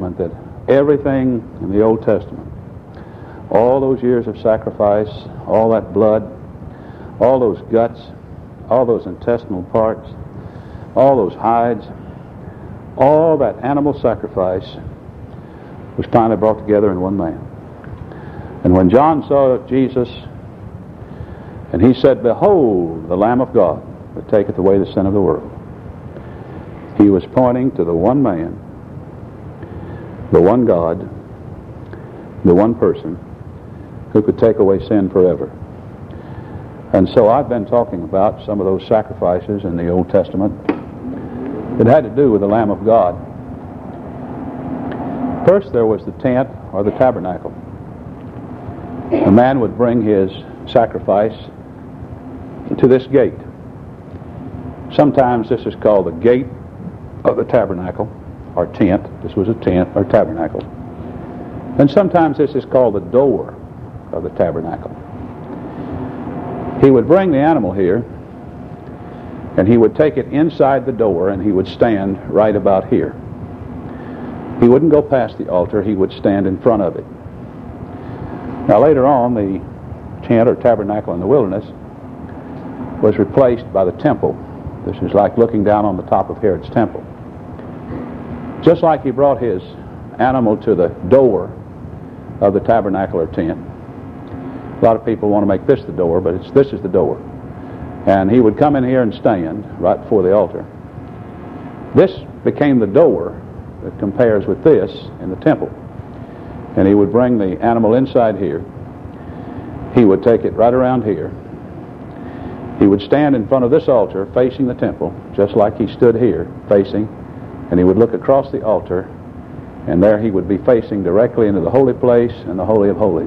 statement that everything in the Old Testament, all those years of sacrifice, all that blood, all those guts, all those intestinal parts, all those hides, all that animal sacrifice was finally brought together in one man. And when John saw Jesus, and he said, "Behold, the Lamb of God that taketh away the sin of the world," he was pointing to the one man, the one God, the one person who could take away sin forever. And so I've been talking about some of those sacrifices in the Old Testament that had to do with the Lamb of God. First, there was the tent or the tabernacle. A man would bring his sacrifice to this gate. Sometimes this is called the gate of the tabernacle or tent. This was a tent or tabernacle. And sometimes this is called the door of the tabernacle. He would bring the animal here, and he would take it inside the door, and he would stand right about here. He wouldn't go past the altar. He would stand in front of it. Now later on, the tent or tabernacle in the wilderness was replaced by the temple. This is like looking down on the top of Herod's temple. Just like he brought his animal to the door of the tabernacle or tent. A lot of people want to make this the door, but this is the door. And he would come in here and stand right before the altar. This became the door that compares with this in the temple. And he would bring the animal inside here. He would take it right around here. He would stand in front of this altar facing the temple, just like he stood here facing, and he would look across the altar, and there he would be facing directly into the holy place and the Holy of Holies.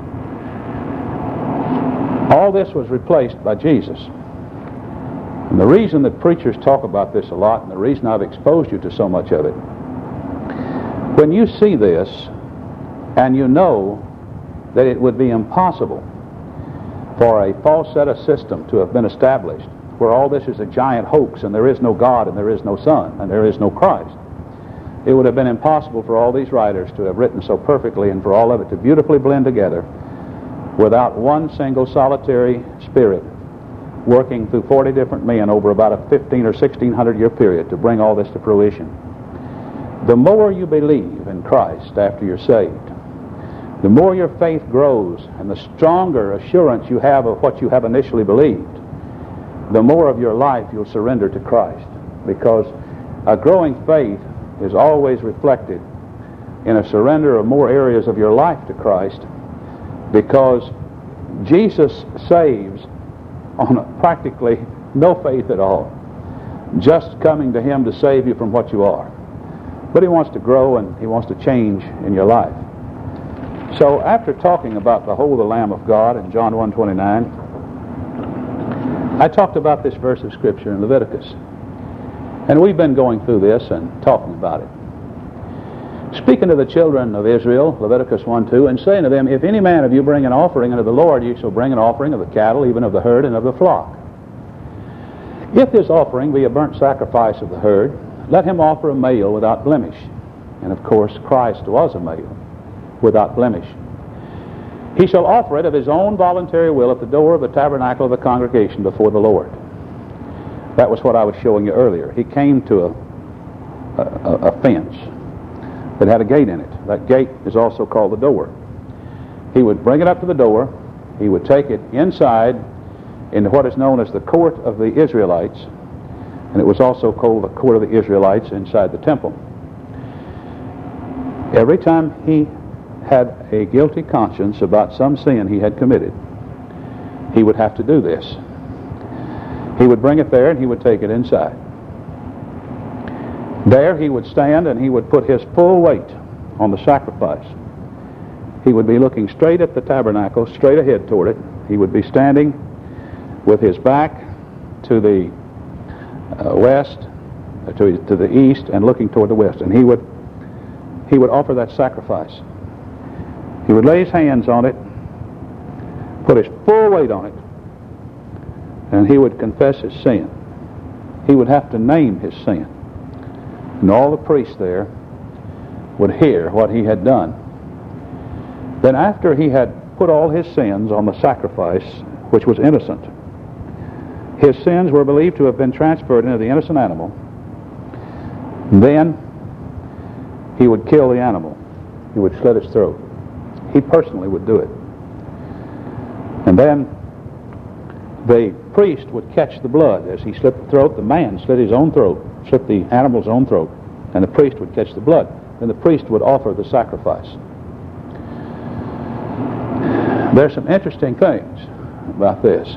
All this was replaced by Jesus. And the reason that preachers talk about this a lot, and the reason I've exposed you to so much of it, when you see this, and you know that it would be impossible for a false-set system to have been established where all this is a giant hoax and there is no God and there is no Son and there is no Christ. It would have been impossible for all these writers to have written so perfectly and for all of it to beautifully blend together without one single solitary spirit working through 40 different men over about a 15 or 1600 year period to bring all this to fruition. The more you believe in Christ after you're saved, the more your faith grows and the stronger assurance you have of what you have initially believed, the more of your life you'll surrender to Christ. Because a growing faith is always reflected in a surrender of more areas of your life to Christ, because Jesus saves on practically no faith at all. Just coming to Him to save you from what you are. But He wants to grow and He wants to change in your life. So after talking about behold the Lamb of God in John 1:29, I talked about this verse of Scripture in Leviticus. And we've been going through this and talking about it. Speaking to the children of Israel, Leviticus 1:2, and saying to them, if any man of you bring an offering unto the Lord, ye shall bring an offering of the cattle, even of the herd, and of the flock. If this offering be a burnt sacrifice of the herd, let him offer a male without blemish. And of course, Christ was a male without blemish. He shall offer it of his own voluntary will at the door of the tabernacle of the congregation before the Lord. That was what I was showing you earlier. He came to a fence that had a gate in it. That gate is also called the door. He would bring it up to the door. He would take it inside into what is known as the court of the Israelites, and it was also called the court of the Israelites inside the temple. Every time he had a guilty conscience about some sin he had committed, he would have to do this. He would bring it there and he would take it inside. There he would stand and he would put his full weight on the sacrifice. He would be looking straight at the tabernacle, straight ahead toward it. He would be standing with his back to the west, to the east, and looking toward the west. And he would offer that sacrifice. He would lay his hands on it, put his full weight on it, and he would confess his sin. He would have to name his sin. And all the priests there would hear what he had done. Then after he had put all his sins on the sacrifice, which was innocent, his sins were believed to have been transferred into the innocent animal. Then he would kill the animal. He would slit its throat. He personally would do it. And then the priest would catch the blood. As he slit the throat, the man slit his own throat, slit the animal's own throat, and the priest would catch the blood. Then the priest would offer the sacrifice. There's some interesting things about this.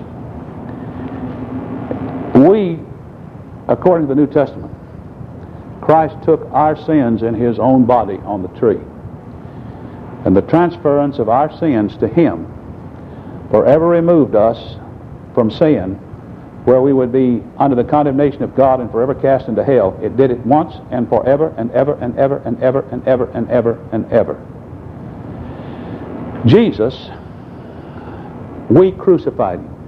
We, according to the New Testament, Christ took our sins in his own body on the tree. And the transference of our sins to him forever removed us from sin, where we would be under the condemnation of God and forever cast into hell. It did it once and forever and ever and ever and ever and ever and ever and ever. Jesus, we crucified him.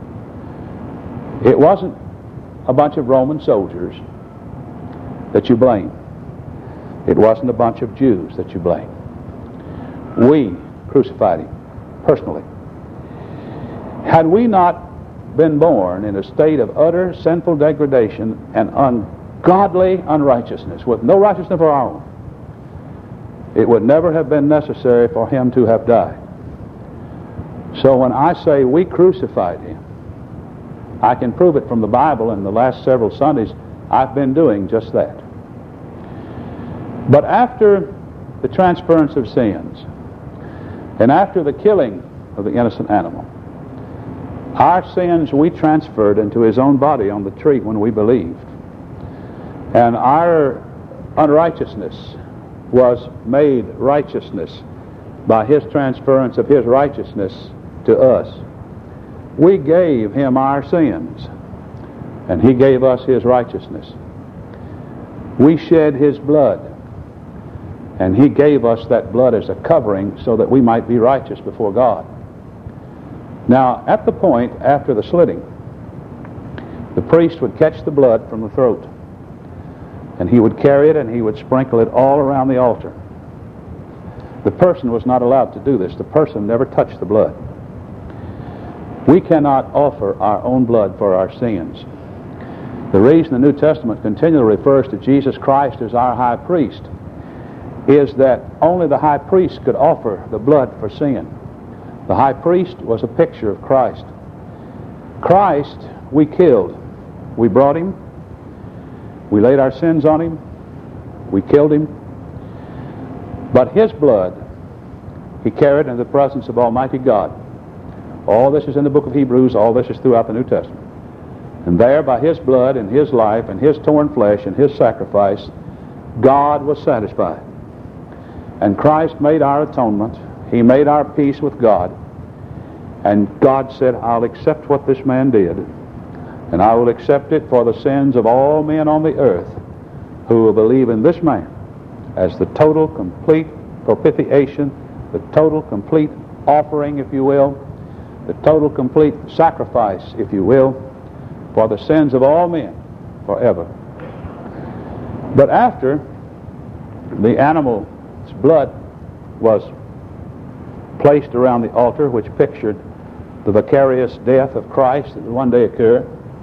It wasn't a bunch of Roman soldiers that you blame. It wasn't a bunch of Jews that you blame. We crucified him personally. Had we not been born in a state of utter sinful degradation and ungodly unrighteousness, with no righteousness of our own, it would never have been necessary for him to have died. So when I say we crucified him, I can prove it from the Bible. In the last several Sundays, I've been doing just that. But after the transference of sins, and after the killing of the innocent animal, our sins we transferred into his own body on the tree when we believed. And our unrighteousness was made righteousness by his transference of his righteousness to us. We gave him our sins, and he gave us his righteousness. We shed his blood, and he gave us that blood as a covering so that we might be righteous before God. Now, at the point after the slitting, the priest would catch the blood from the throat, and he would carry it and he would sprinkle it all around the altar. The person was not allowed to do this. The person never touched the blood. We cannot offer our own blood for our sins. The reason the New Testament continually refers to Jesus Christ as our high priest is that only the high priest could offer the blood for sin. The high priest was a picture of Christ. Christ we killed. We brought him. We laid our sins on him. We killed him. But his blood he carried in the presence of Almighty God. All this is in the book of Hebrews. All this is throughout the New Testament. And there, by his blood and his life and his torn flesh and his sacrifice, God was satisfied. And Christ made our atonement. He made our peace with God. And God said, I'll accept what this man did, and I will accept it for the sins of all men on the earth who will believe in this man as the total, complete propitiation, the total, complete offering, if you will, the total, complete sacrifice, if you will, for the sins of all men forever. But after the animal's blood was placed around the altar, which pictured the vicarious death of Christ that would one day occur,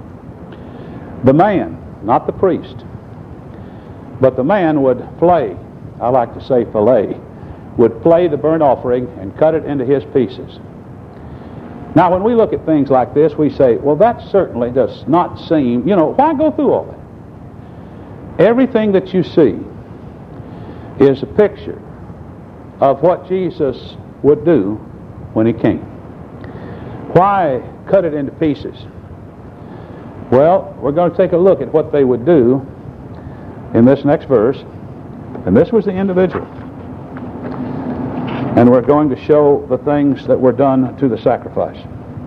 the man, not the priest, but the man would flay, I like to say fillet, would flay the burnt offering and cut it into his pieces. Now, when we look at things like this, we say, well, that certainly does not seem, why go through all that? Everything that you see is a picture of what Jesus would do when he came. Why cut it into pieces? Well, we're going to take a look at what they would do in this next verse. And this was the individual. And we're going to show the things that were done to the sacrifice.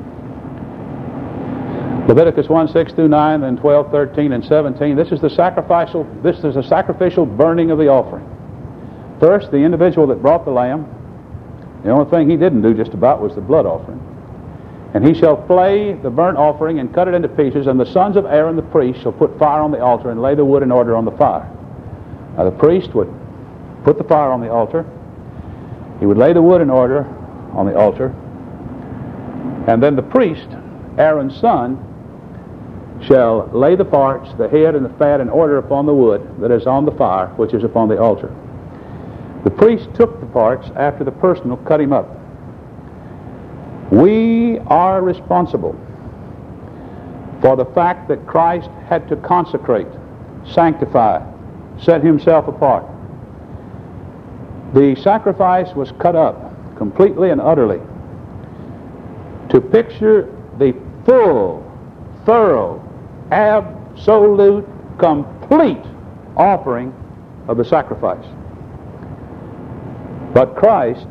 Leviticus 1:6 through 9, then 12, 13, and 17. This is a sacrificial burning of the offering. First, the individual that brought the lamb, the only thing he didn't do just about was the blood offering. And he shall flay the burnt offering and cut it into pieces, and the sons of Aaron the priest shall put fire on the altar and lay the wood in order on the fire. Now the priest would put the fire on the altar. He would lay the wood in order on the altar. And then the priest, Aaron's son, shall lay the parts, the head and the fat, in order upon the wood that is on the fire, which is upon the altar. The priest took the parts after the person will cut him up. We are responsible for the fact that Christ had to consecrate, sanctify, set himself apart. The sacrifice was cut up completely and utterly to picture the full, thorough, absolute, complete offering of the sacrifice. But Christ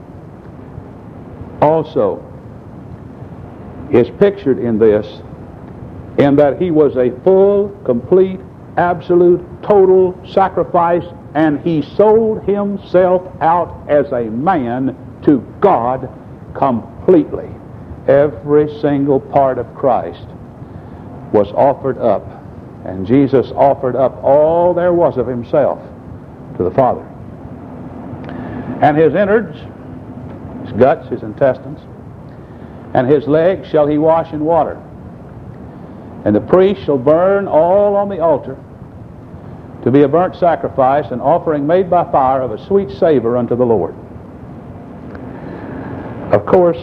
also is pictured in this, in that he was a full, complete, absolute, total sacrifice, and he sold himself out as a man to God completely. Every single part of Christ was offered up, and Jesus offered up all there was of himself to the Father. And his innards, his guts, his intestines, and his legs shall he wash in water. And the priest shall burn all on the altar to be a burnt sacrifice, an offering made by fire of a sweet savor unto the Lord. Of course,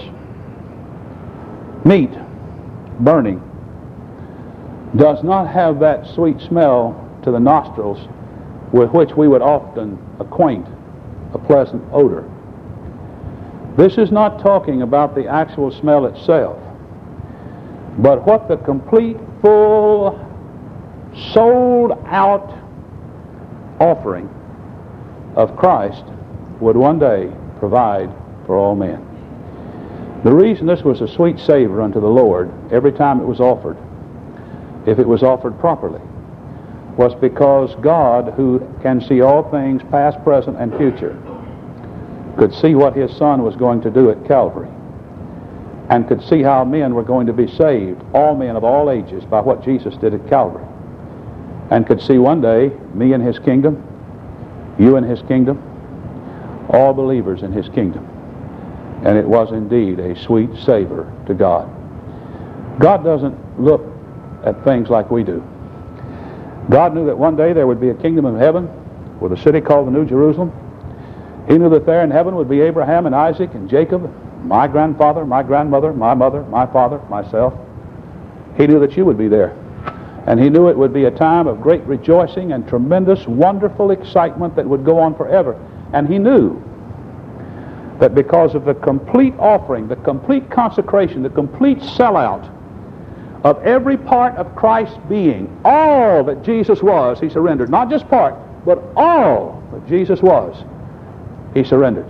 meat burning does not have that sweet smell to the nostrils with which we would often acquaint a pleasant odor. This is not talking about the actual smell itself, but what the complete, full, sold-out offering of Christ would one day provide for all men. The reason this was a sweet savor unto the Lord every time it was offered, if it was offered properly, was because God, who can see all things past, present, and future, could see what his Son was going to do at Calvary, and could see how men were going to be saved, all men of all ages, by what Jesus did at Calvary, and could see one day me in his kingdom, you in his kingdom, all believers in his kingdom. And it was indeed a sweet savor to God. God doesn't look at things like we do. God knew that one day there would be a kingdom of heaven with a city called the New Jerusalem. He knew that there in heaven would be Abraham and Isaac and Jacob, my grandfather, my grandmother, my mother, my father, myself. He knew that you would be there. And he knew it would be a time of great rejoicing and tremendous, wonderful excitement that would go on forever. And he knew that because of the complete offering, the complete consecration, the complete sellout of every part of Christ's being, all that Jesus was, he surrendered. Not just part, but all that Jesus was, he surrendered.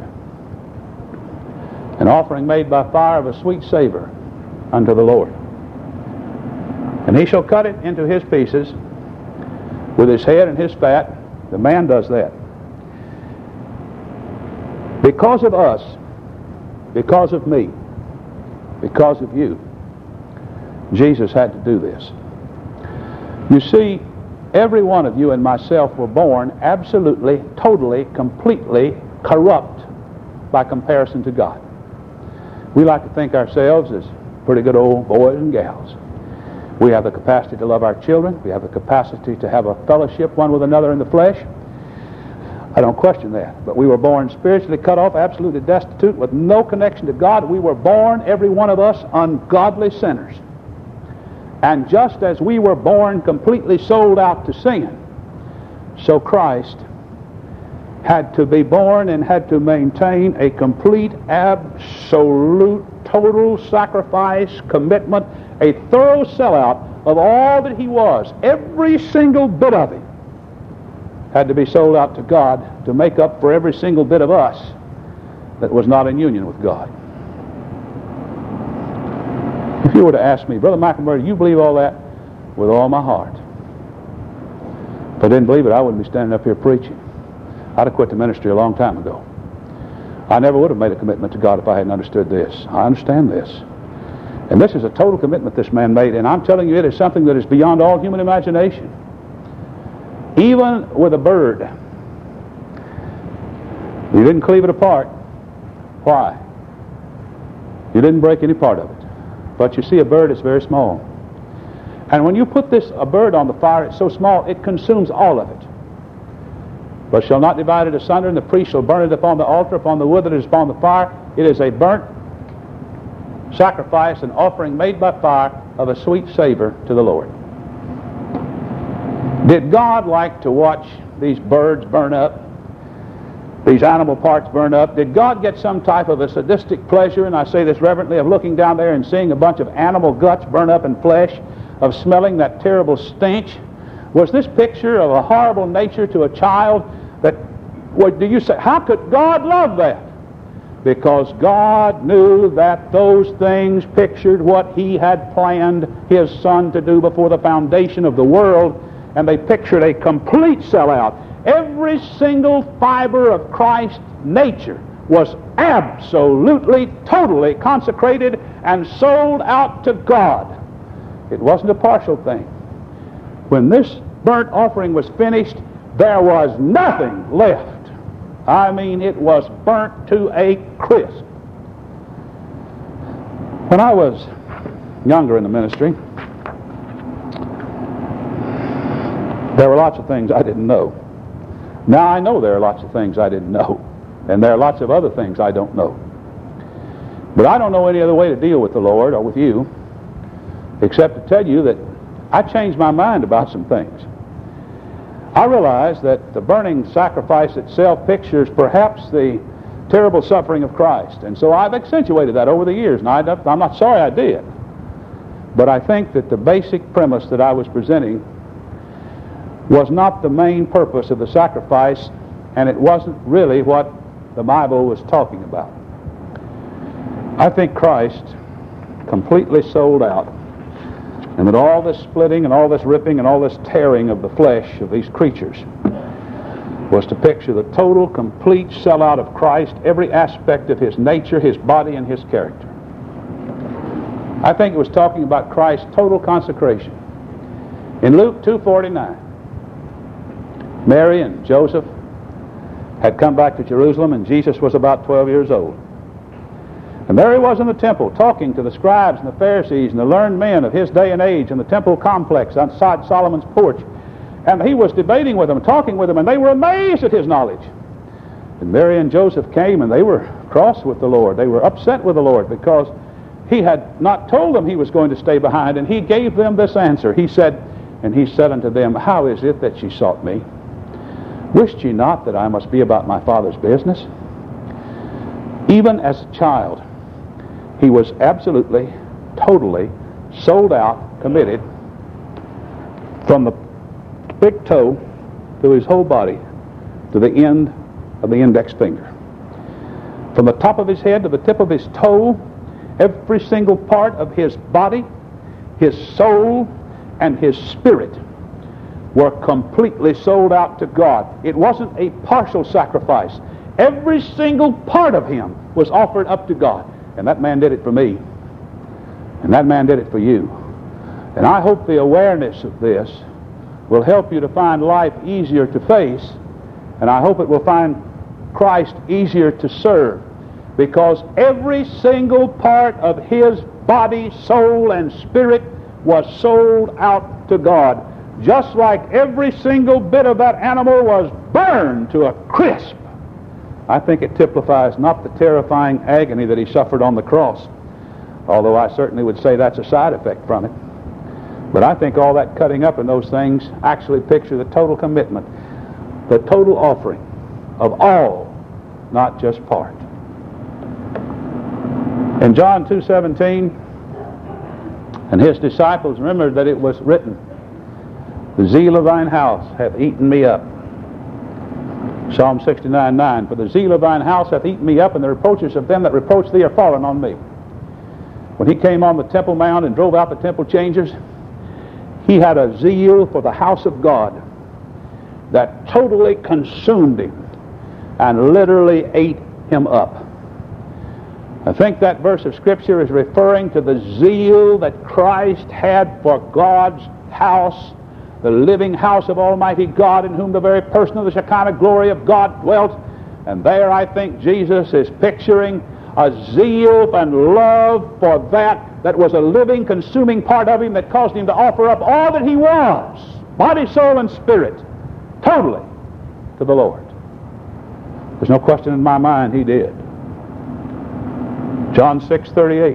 An offering made by fire of a sweet savor unto the Lord. And he shall cut it into his pieces with his head and his fat. The man does that. Because of us, because of me, because of you, Jesus had to do this. You see, every one of you and myself were born absolutely, totally, completely corrupt by comparison to God. We like to think ourselves as pretty good old boys and gals. We have the capacity to love our children. We have the capacity to have a fellowship one with another in the flesh. I don't question that. But we were born spiritually cut off, absolutely destitute, with no connection to God. We were born, every one of us, ungodly sinners. And just as we were born completely sold out to sin, so Christ had to be born and had to maintain a complete, absolute, total sacrifice, commitment, a thorough sellout of all that he was. Every single bit of him had to be sold out to God to make up for every single bit of us that was not in union with God. If you were to ask me, Brother McElmurray, do you believe all that? With all my heart. If I didn't believe it, I wouldn't be standing up here preaching. I'd have quit the ministry a long time ago. I never would have made a commitment to God if I hadn't understood this. I understand this. And this is a total commitment this man made, and I'm telling you, it is something that is beyond all human imagination. Even with a bird, You didn't cleave it apart. Why? You didn't break any part of it. But you see, a bird is very small. And when you put a bird on the fire, it's so small, it consumes all of it. But shall not divide it asunder, and the priest shall burn it upon the altar, upon the wood that is upon the fire. It is a burnt sacrifice, an offering made by fire of a sweet savor to the Lord. Did God like to watch these birds burn up, these animal parts burn up? Did God get some type of a sadistic pleasure, and I say this reverently, of looking down there and seeing a bunch of animal guts burn up in flesh, of smelling that terrible stench? Was this picture of a horrible nature to a child that, what do you say, how could God love that? Because God knew that those things pictured what He had planned His Son to do before the foundation of the world, and they pictured a complete sellout. Every single fiber of Christ's nature was absolutely, totally consecrated and sold out to God. It wasn't a partial thing. When this burnt offering was finished, there was nothing left. I mean, it was burnt to a crisp. When I was younger in the ministry, there were lots of things I didn't know. Now I know there are lots of things I didn't know, and there are lots of other things I don't know. But I don't know any other way to deal with the Lord or with you except to tell you that I changed my mind about some things. I realized that the burning sacrifice itself pictures perhaps the terrible suffering of Christ. And so I've accentuated that over the years, and I'm not sorry I did. But I think that the basic premise that I was presenting was not the main purpose of the sacrifice, and it wasn't really what the Bible was talking about. I think Christ completely sold out, and that all this splitting and all this ripping and all this tearing of the flesh of these creatures was to picture the total, complete sellout of Christ, every aspect of His nature, His body, and His character. I think it was talking about Christ's total consecration. In Luke 2:49, Mary and Joseph had come back to Jerusalem, and Jesus was about 12 years old. And there he was in the temple, talking to the scribes and the Pharisees and the learned men of his day and age in the temple complex outside Solomon's porch. And he was debating with them, talking with them, and they were amazed at his knowledge. And Mary and Joseph came, and they were cross with the Lord. They were upset with the Lord because He had not told them He was going to stay behind, and He gave them this answer. He said unto them, How is it that ye sought me? Wist ye not that I must be about my Father's business? Even as a child, He was absolutely, totally sold out, committed, from the big toe through his whole body to the end of the index finger. From the top of his head to the tip of his toe, every single part of his body, his soul, and his spirit were completely sold out to God. It wasn't a partial sacrifice. Every single part of Him was offered up to God. And that man did it for me. And that man did it for you. And I hope the awareness of this will help you to find life easier to face. And I hope it will find Christ easier to serve. Because every single part of His body, soul, and spirit was sold out to God. Just like every single bit of that animal was burned to a crisp. I think it typifies not the terrifying agony that He suffered on the cross, although I certainly would say that's a side effect from it. But I think all that cutting up in those things actually picture the total commitment, the total offering of all, not just part. In John 2:17, and His disciples remembered that it was written, The zeal of thine house hath eaten me up. Psalm 69:9, For the zeal of thine house hath eaten me up, and the reproaches of them that reproach thee are fallen on me. When He came on the Temple Mount and drove out the temple changers, He had a zeal for the house of God that totally consumed Him and literally ate Him up. I think that verse of Scripture is referring to the zeal that Christ had for God's house, the living house of Almighty God, in whom the very person of the Shekinah glory of God dwelt. And there I think Jesus is picturing a zeal and love for that was a living, consuming part of him that caused him to offer up all that he was, body, soul, and spirit, totally to the Lord. There's no question in my mind he did. John 6:38.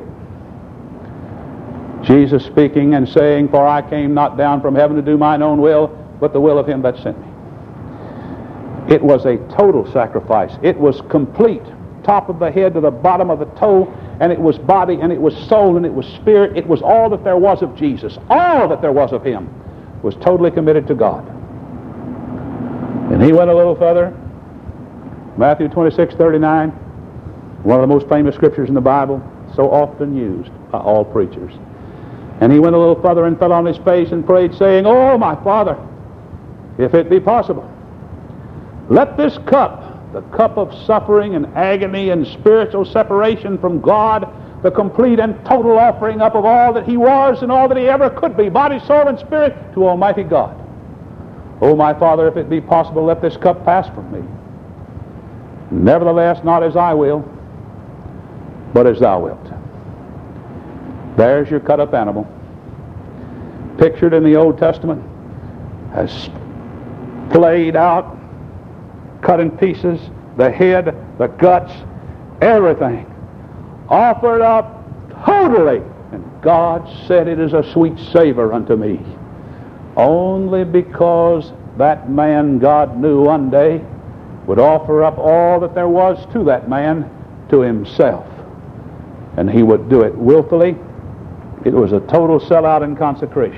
Jesus speaking and saying, "For I came not down from heaven to do mine own will, but the will of him that sent me." It was a total sacrifice. It was complete, top of the head to the bottom of the toe, and it was body, and it was soul, and it was spirit. It was all that there was of Jesus. All that there was of him was totally committed to God. And he went a little further. Matthew 26:39, one of the most famous scriptures in the Bible, so often used by all preachers. And he went a little further and fell on his face and prayed, saying, "Oh, my Father, if it be possible, let this cup, the cup of suffering and agony and spiritual separation from God, the complete and total offering up of all that he was and all that he ever could be, body, soul, and spirit, to Almighty God. Oh, my Father, if it be possible, let this cup pass from me. Nevertheless, not as I will, but as thou wilt." There's your cut-up animal, pictured in the Old Testament as played out, cut in pieces, the head, the guts, everything, offered up totally. And God said, "It is a sweet savor unto me." Only because that man God knew one day would offer up all that there was to that man to himself. And he would do it willfully. It was a total sellout and consecration.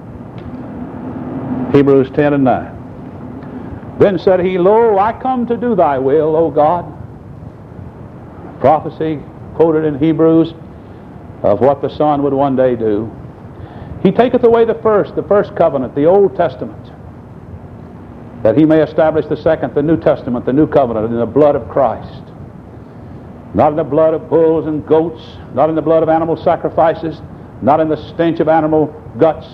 Hebrews 10:9. Then said he, "Lo, I come to do thy will, O God." Prophecy quoted in Hebrews of what the Son would one day do. He taketh away the first covenant, the Old Testament, that he may establish the second, the New Testament, the New Covenant, in the blood of Christ. Not in the blood of bulls and goats, not in the blood of animal sacrifices, not in the stench of animal guts,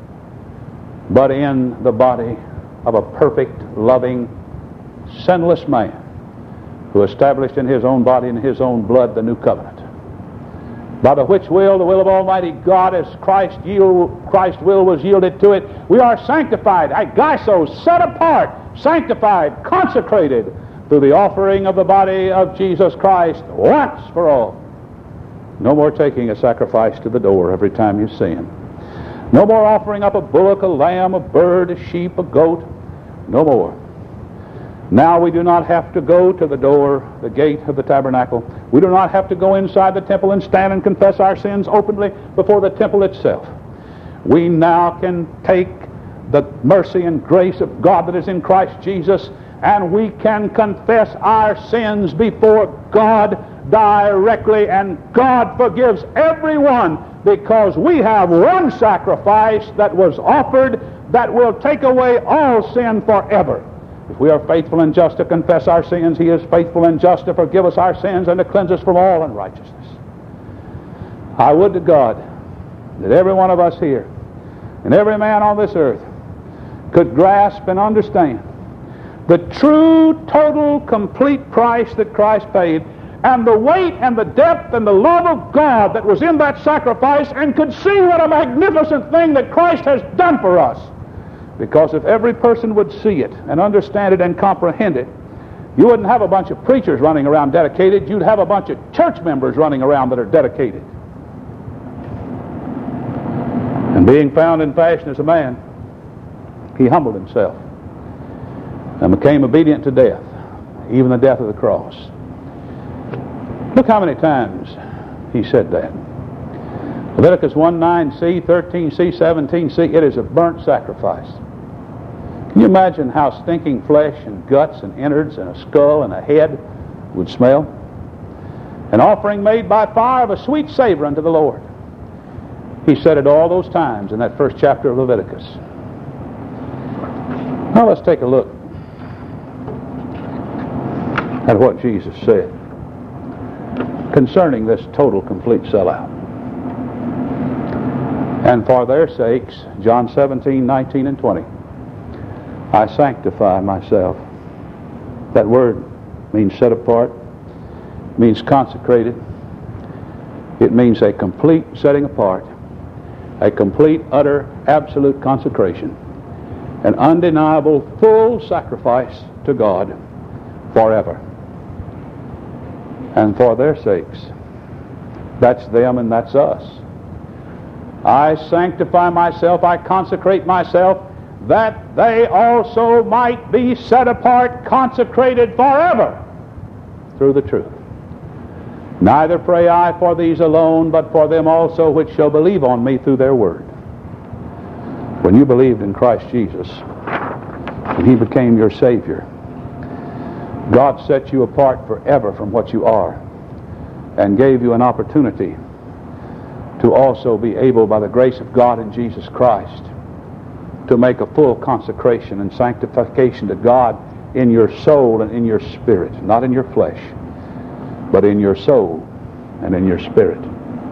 but in the body of a perfect, loving, sinless man who established in his own body and his own blood the new covenant. By the which will, the will of Almighty God, as Christ's will was yielded to it, we are sanctified, agaisos, set apart, sanctified, consecrated through the offering of the body of Jesus Christ once for all. No more taking a sacrifice to the door every time you sin. No more offering up a bullock, a lamb, a bird, a sheep, a goat. No more. Now we do not have to go to the door, the gate of the tabernacle. We do not have to go inside the temple and stand and confess our sins openly before the temple itself. We now can take the mercy and grace of God that is in Christ Jesus, and we can confess our sins before God directly, and God forgives everyone, because we have one sacrifice that was offered that will take away all sin forever. If we are faithful and just to confess our sins, he is faithful and just to forgive us our sins and to cleanse us from all unrighteousness. I would to God that every one of us here and every man on this earth could grasp and understand the true, total, complete price that Christ paid, and the weight and the depth and the love of God that was in that sacrifice, and could see what a magnificent thing that Christ has done for us. Because if every person would see it and understand it and comprehend it, you wouldn't have a bunch of preachers running around dedicated. You'd have a bunch of church members running around that are dedicated. And being found in fashion as a man, he humbled himself and became obedient to death, even the death of the cross. Look how many times he said that. Leviticus 1:9c, 13c, 17c, it is a burnt sacrifice. Can you imagine how stinking flesh and guts and innards and a skull and a head would smell? An offering made by fire of a sweet savor unto the Lord. He said it all those times in that first chapter of Leviticus. Now let's take a look at what Jesus said concerning this total, complete sellout. And for their sakes, John 17:19 and 20, I sanctify myself. That word means set apart, means consecrated. It means a complete setting apart, a complete, utter, absolute consecration, an undeniable, full sacrifice to God forever. And for their sakes. That's them and that's us. I sanctify myself, I consecrate myself, that they also might be set apart, consecrated forever through the truth. Neither pray I for these alone, but for them also which shall believe on me through their word. When you believed in Christ Jesus, and He became your Savior, God set you apart forever from what you are and gave you an opportunity to also be able, by the grace of God in Jesus Christ, to make a full consecration and sanctification to God in your soul and in your spirit, not in your flesh, but in your soul and in your spirit.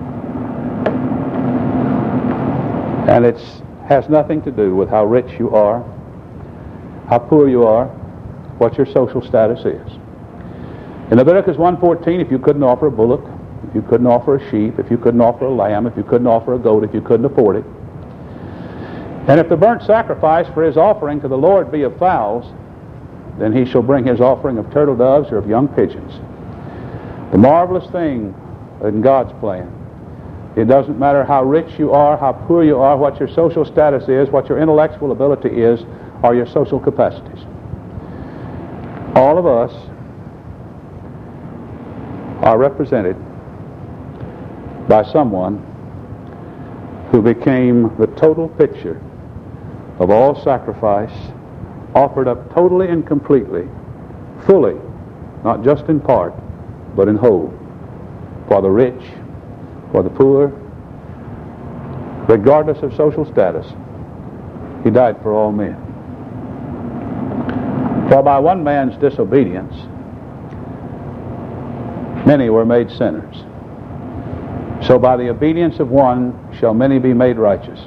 And it has nothing to do with how rich you are, how poor you are, what your social status is. In Leviticus 1:14, if you couldn't offer a bullock, if you couldn't offer a sheep, if you couldn't offer a lamb, if you couldn't offer a goat, if you couldn't afford it, and if the burnt sacrifice for his offering to the Lord be of fowls, then he shall bring his offering of turtle doves or of young pigeons. The marvelous thing in God's plan, it doesn't matter how rich you are, how poor you are, what your social status is, what your intellectual ability is, or your social capacities. All of us are represented by someone who became the total picture of all sacrifice, offered up totally and completely, fully, not just in part, but in whole, for the rich, for the poor, regardless of social status. He died for all men. For by one man's disobedience, many were made sinners. So by the obedience of one shall many be made righteous.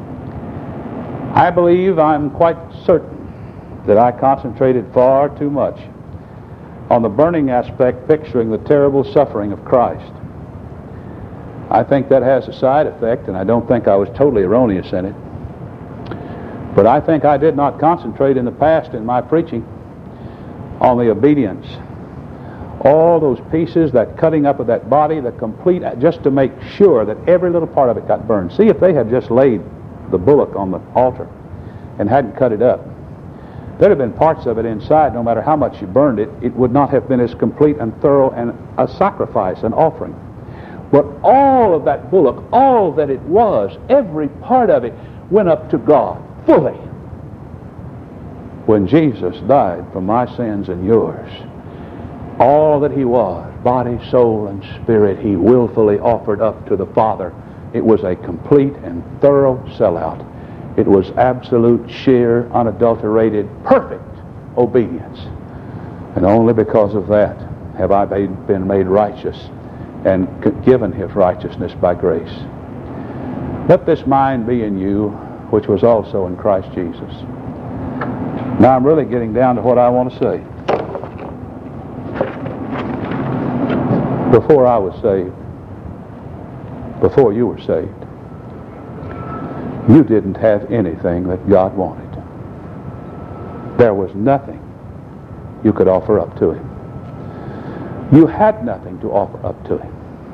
I believe, I'm quite certain, that I concentrated far too much on the burning aspect picturing the terrible suffering of Christ. I think that has a side effect, and I don't think I was totally erroneous in it. But I think I did not concentrate in the past in my preaching on the obedience. All those pieces, that cutting up of that body, the complete, just to make sure that every little part of it got burned. See, if they had just laid the bullock on the altar and hadn't cut it up, there'd have been parts of it inside, no matter how much you burned it, it would not have been as complete and thorough and a sacrifice, an offering. But all of that bullock, all that it was, every part of it went up to God fully. When Jesus died for my sins and yours, all that he was, body, soul, and spirit, he willfully offered up to the Father. It was a complete and thorough sellout. It was absolute, sheer, unadulterated, perfect obedience. And only because of that have I been made righteous and given his righteousness by grace. Let this mind be in you, which was also in Christ Jesus. Now I'm really getting down to what I want to say. Before I was saved, before you were saved, you didn't have anything that God wanted. There was nothing you could offer up to him. You had nothing to offer up to him.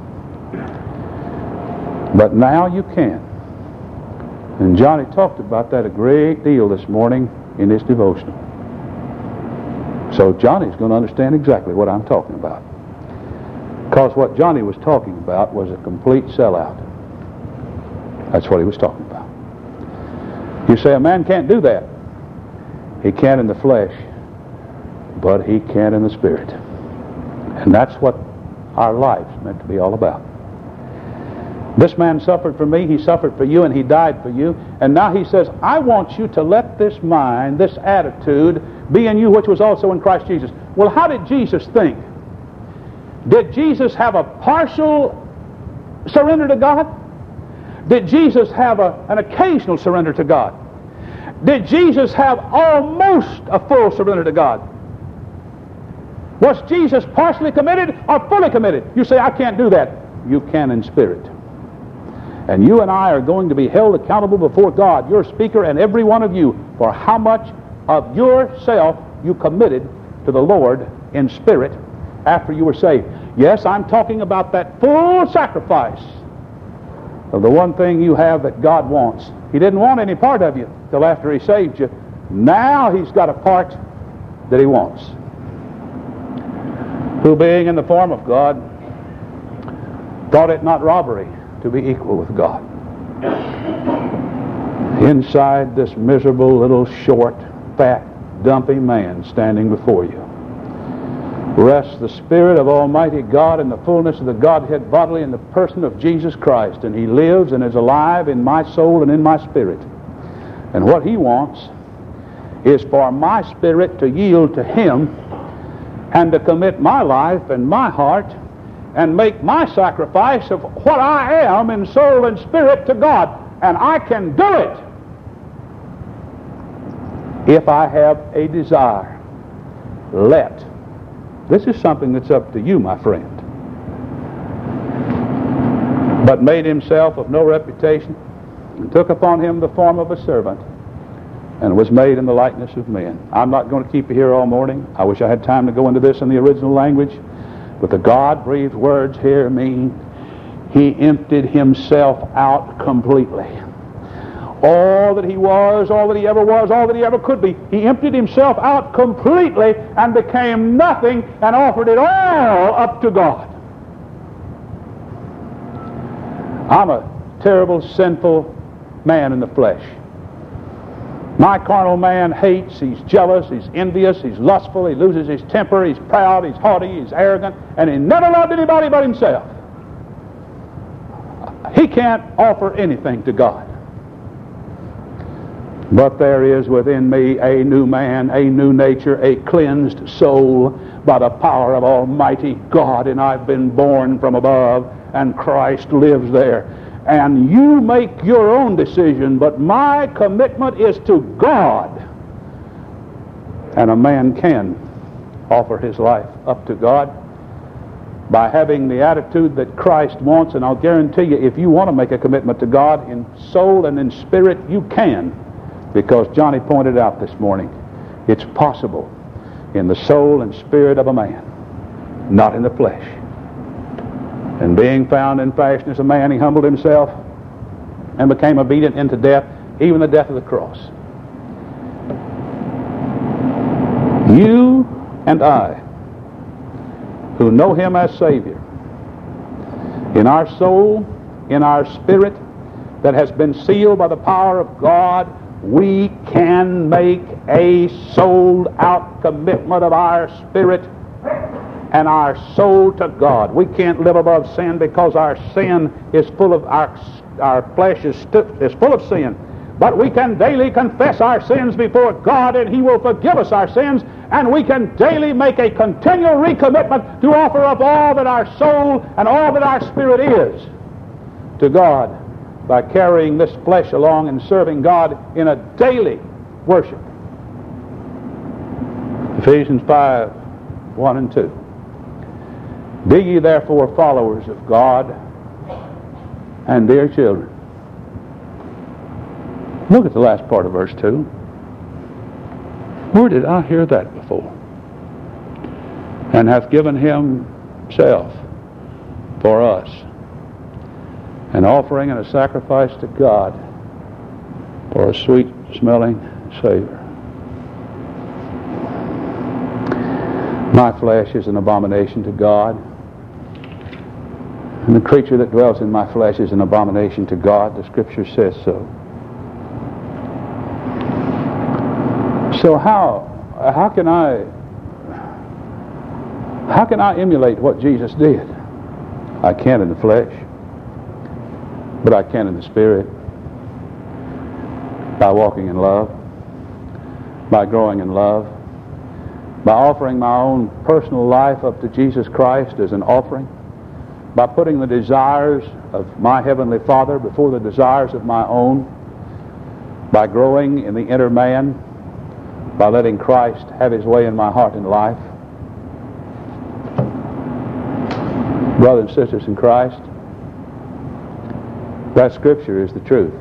But now you can. And Johnny talked about that a great deal this morning in his devotional. So Johnny's going to understand exactly what I'm talking about. Because what Johnny was talking about was a complete sellout. That's what he was talking about. You say a man can't do that. He can in the flesh, but he can in the spirit. And that's what our life's meant to be all about. This man suffered for me, he suffered for you, and he died for you. And now he says, I want you to let this mind, this attitude, be in you which was also in Christ Jesus. Well, how did Jesus think? Did Jesus have a partial surrender to God? Did Jesus have an occasional surrender to God? Did Jesus have almost a full surrender to God? Was Jesus partially committed or fully committed? You say, I can't do that. You can in spirit. And you and I are going to be held accountable before God, your speaker, and every one of you, for how much of yourself you committed to the Lord in spirit after you were saved. Yes, I'm talking about that full sacrifice of the one thing you have that God wants. He didn't want any part of you till after He saved you. Now He's got a part that He wants. Who, being in the form of God, thought it not robbery to be equal with God. Inside this miserable little short, fat, dumpy man standing before you rests the Spirit of Almighty God and the fullness of the Godhead bodily in the person of Jesus Christ, and He lives and is alive in my soul and in my spirit. And what He wants is for my spirit to yield to Him and to commit my life and my heart and make my sacrifice of what I am in soul and spirit to God. And I can do it if I have a desire. This is something that's up to you, my friend. But made Himself of no reputation, and took upon Him the form of a servant, and was made in the likeness of men. I'm not going to keep you here all morning. I wish I had time to go into this in the original language. But the God-breathed words here mean He emptied Himself out completely. All that He was, all that He ever was, all that He ever could be, He emptied Himself out completely and became nothing and offered it all up to God. I'm a terrible, sinful man in the flesh. My carnal man hates, he's jealous, he's envious, he's lustful, he loses his temper, he's proud, he's haughty, he's arrogant, and he never loved anybody but himself. He can't offer anything to God. But there is within me a new man, a new nature, a cleansed soul by the power of Almighty God, and I've been born from above, and Christ lives there. And you make your own decision, but my commitment is to God. And a man can offer his life up to God by having the attitude that Christ wants. And I'll guarantee you, if you want to make a commitment to God in soul and in spirit, you can. Because Johnny pointed out this morning, it's possible in the soul and spirit of a man, not in the flesh. And being found in fashion as a man, He humbled Himself and became obedient unto death, even the death of the cross. You and I, who know Him as Savior, in our soul, in our spirit, that has been sealed by the power of God, we can make a sold-out commitment of our spirit and our soul to God. We can't live above sin because our sin is full of, our flesh is full of sin. But we can daily confess our sins before God, and He will forgive us our sins, and we can daily make a continual recommitment to offer up all that our soul and all that our spirit is to God by carrying this flesh along and serving God in a daily worship. Ephesians 5, 1 and 2. Be ye therefore followers of God and dear children. Look at the last part of verse 2. Where did I hear that before? And hath given Himself for us, an offering and a sacrifice to God for a sweet-smelling savor. My flesh is an abomination to God, and the creature that dwells in my flesh is an abomination to God. The Scripture says so. So how can I emulate what Jesus did? I can't in the flesh, but I can in the Spirit, by walking in love, by growing in love, by offering my own personal life up to Jesus Christ as an offering, by putting the desires of my Heavenly Father before the desires of my own, by growing in the inner man, by letting Christ have His way in my heart and life. Brothers and sisters in Christ, that Scripture is the truth.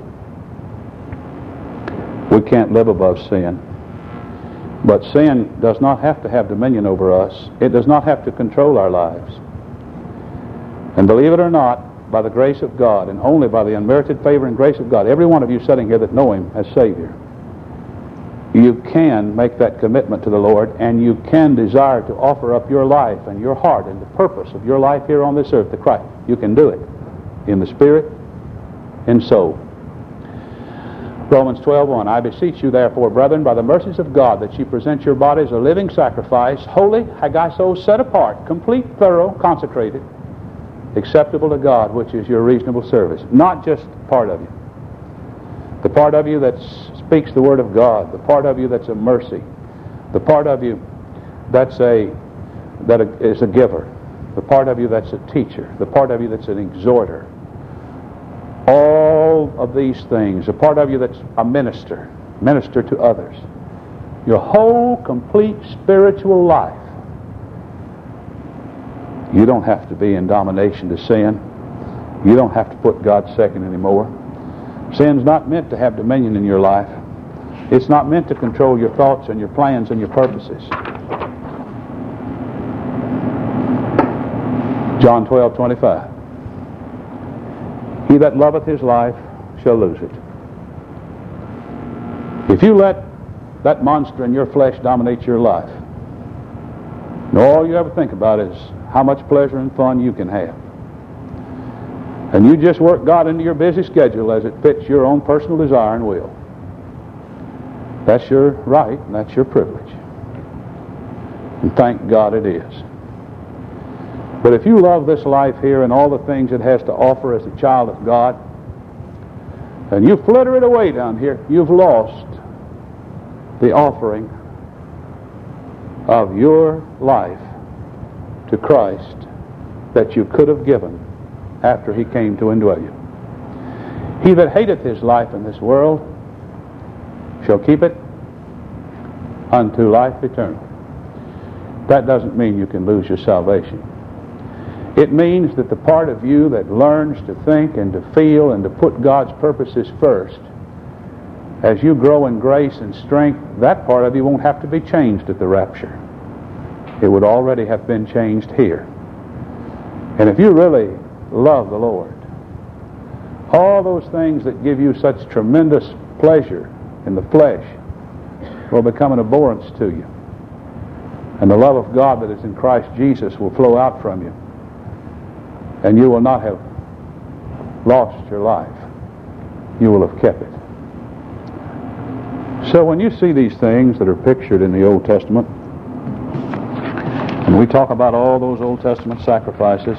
We can't live above sin. But sin does not have to have dominion over us. It does not have to control our lives. And believe it or not, by the grace of God, and only by the unmerited favor and grace of God, every one of you sitting here that know Him as Savior, you can make that commitment to the Lord, and you can desire to offer up your life and your heart and the purpose of your life here on this earth to Christ. You can do it in the Spirit and soul. Romans 12:1, I beseech you therefore, brethren, by the mercies of God, that ye present your bodies a living sacrifice, holy, hagiso, set apart, complete, thorough, consecrated, acceptable to God, which is your reasonable service. Not just part of you. The part of you that speaks the Word of God, the part of you that's a mercy, the part of you that is a giver, the part of you that's a teacher, the part of you that's an exhorter. All of these things, a part of you that's a minister to others. Your whole complete spiritual life. You don't have to be in domination to sin. You don't have to put God second anymore. Sin's not meant to have dominion in your life. It's not meant to control your thoughts and your plans and your purposes. John 12:25. He that loveth his life shall lose it. If you let that monster in your flesh dominate your life, and all you ever think about is how much pleasure and fun you can have, and you just work God into your busy schedule as it fits your own personal desire and will, that's your right and that's your privilege. And thank God it is. But if you love this life here and all the things it has to offer as a child of God, and you flitter it away down here, you've lost the offering of your life to Christ that you could have given after He came to indwell you. He that hateth his life in this world shall keep it unto life eternal. That doesn't mean you can lose your salvation. It means that the part of you that learns to think and to feel and to put God's purposes first, as you grow in grace and strength, that part of you won't have to be changed at the rapture. It would already have been changed here. And if you really love the Lord, all those things that give you such tremendous pleasure in the flesh will become an abhorrence to you. And the love of God that is in Christ Jesus will flow out from you. And you will not have lost your life. You will have kept it. So when you see these things that are pictured in the Old Testament, and we talk about all those Old Testament sacrifices,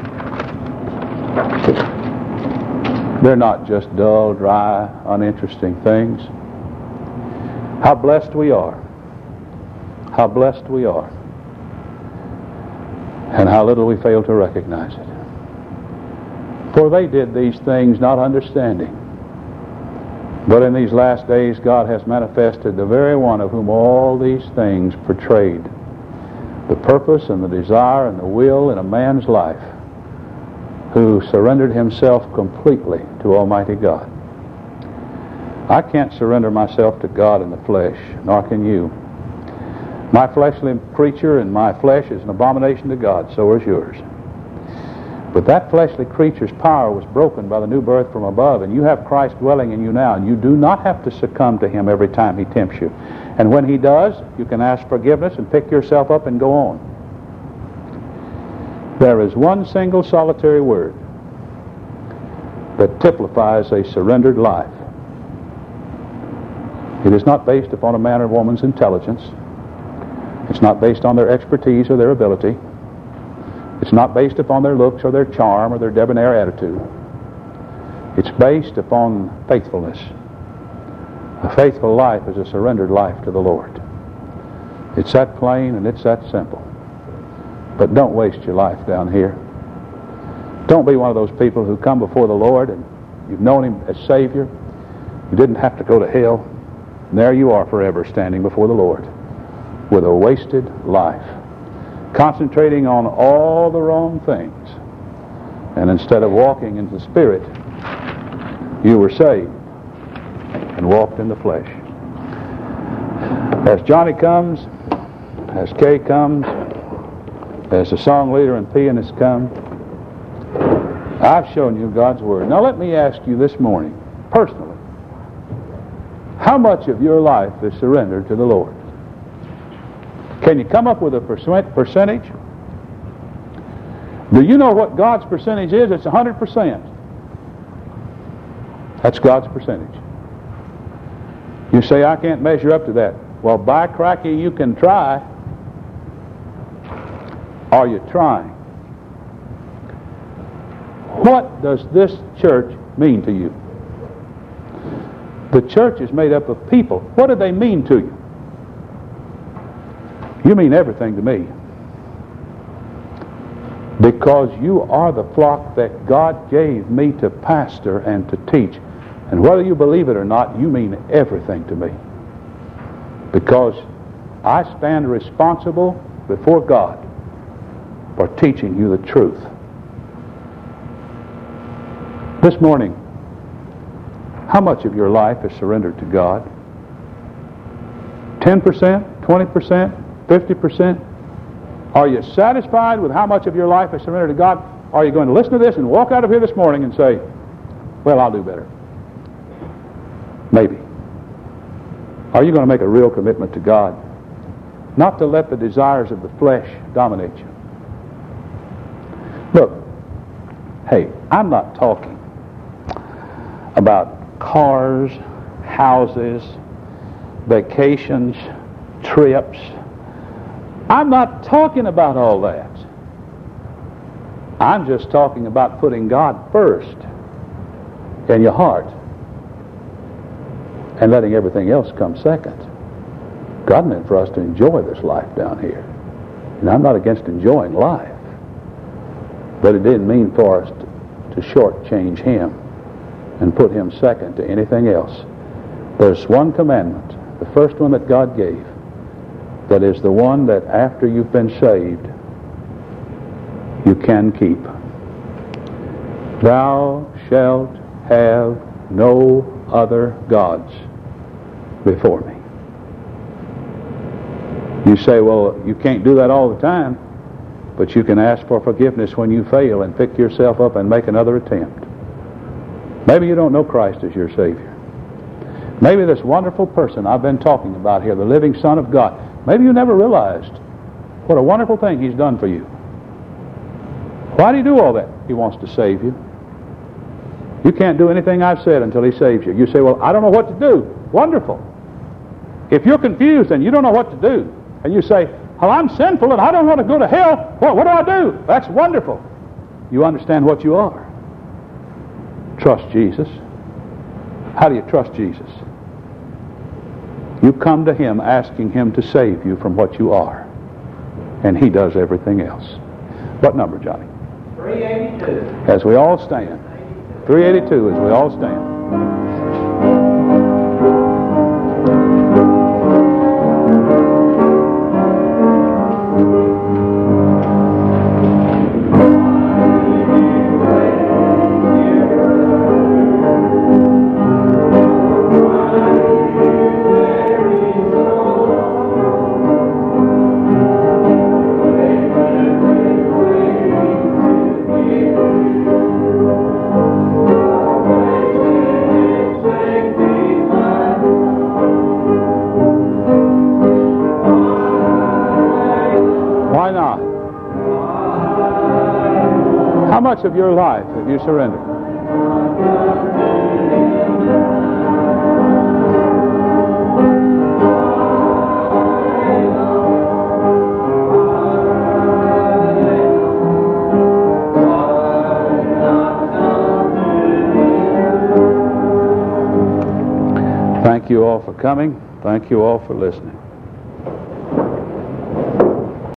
they're not just dull, dry, uninteresting things. How blessed we are. How blessed we are. And how little we fail to recognize it. For they did these things not understanding. But in these last days God has manifested the very one of whom all these things portrayed the purpose and the desire and the will in a man's life, who surrendered himself completely to Almighty God. I can't surrender myself to God in the flesh, nor can you. My fleshly creature and my flesh is an abomination to God, so is yours. But that fleshly creature's power was broken by the new birth from above, and you have Christ dwelling in you now, and you do not have to succumb to Him every time He tempts you. And when He does, you can ask forgiveness and pick yourself up and go on. There is one single solitary word that typifies a surrendered life. It is not based upon a man or woman's intelligence. It's not based on their expertise or their ability. It's not based upon their looks or their charm or their debonair attitude. It's based upon faithfulness. A faithful life is a surrendered life to the Lord. It's that plain and it's that simple. But don't waste your life down here. Don't be one of those people who come before the Lord and you've known Him as Savior. You didn't have to go to hell. And there you are forever standing before the Lord with a wasted life, concentrating on all the wrong things And instead of walking in the Spirit, you were saved and walked in the flesh. As Johnny comes, as Kay comes, as the song leader and pianist come, I've shown you God's Word. Now let me ask you this morning, personally, how much of your life is surrendered to the Lord? Can you come up with a percentage? Do you know what God's percentage is? It's 100%. That's God's percentage. You say, I can't measure up to that. Well, by cracky, you can try. Are you trying? What does this church mean to you? The church is made up of people. What do they mean to you? You mean everything to me. Because you are the flock that God gave me to pastor and to teach. And whether you believe it or not, you mean everything to me. Because I stand responsible before God for teaching you the truth. This morning, how much of your life is surrendered to God? 10%? 20%? 50%? Are you satisfied with how much of your life is surrendered to God? Are you going to listen to this and walk out of here this morning and say, well, I'll do better? Maybe. Are you going to make a real commitment to God? Not to let the desires of the flesh dominate you. Look, hey, I'm not talking about cars, houses, vacations, trips. I'm not talking about all that. I'm just talking about putting God first in your heart and letting everything else come second. God meant for us to enjoy this life down here. And I'm not against enjoying life. But it didn't mean for us to shortchange Him and put Him second to anything else. There's one commandment, the first one that God gave, that is the one that after you've been saved, you can keep. Thou shalt have no other gods before me. You say, well, you can't do that all the time, but you can ask for forgiveness when you fail and pick yourself up and make another attempt. Maybe you don't know Christ as your Savior. Maybe this wonderful person I've been talking about here, the living Son of God, maybe you never realized what a wonderful thing He's done for you. Why do you do all that? He wants to save you. You can't do anything I've said until He saves you. You say, well, I don't know what to do. Wonderful. If you're confused and you don't know what to do, and you say, well, I'm sinful and I don't want to go to hell, well, what do I do? That's wonderful. You understand what you are. Trust Jesus. How do you trust Jesus? You come to Him asking Him to save you from what you are. And He does everything else. What number, Johnny? 382. As we all stand. 382 as we all stand. How much of your life have you surrendered? Thank you all for coming. Thank you all for listening.